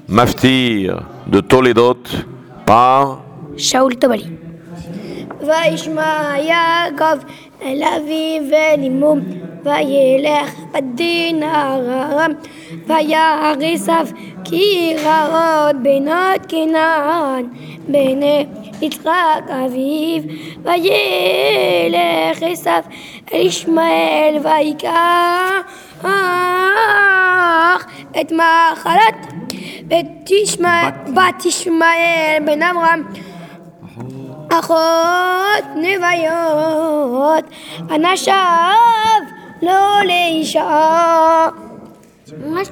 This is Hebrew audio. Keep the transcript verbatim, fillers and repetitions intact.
Maftir de Toledot par Shaul Tobali. וישמע יעקב אל אביו ואל אמו וילך בדין ארם וירא עשיו כי רעות בנות כנען בני יצחק אביו וילך עשיו אל ישמעאל ויקח את מחלת בת ישמעאל בן אברהם אחות נוויות אנשיו לא לאישה. ממש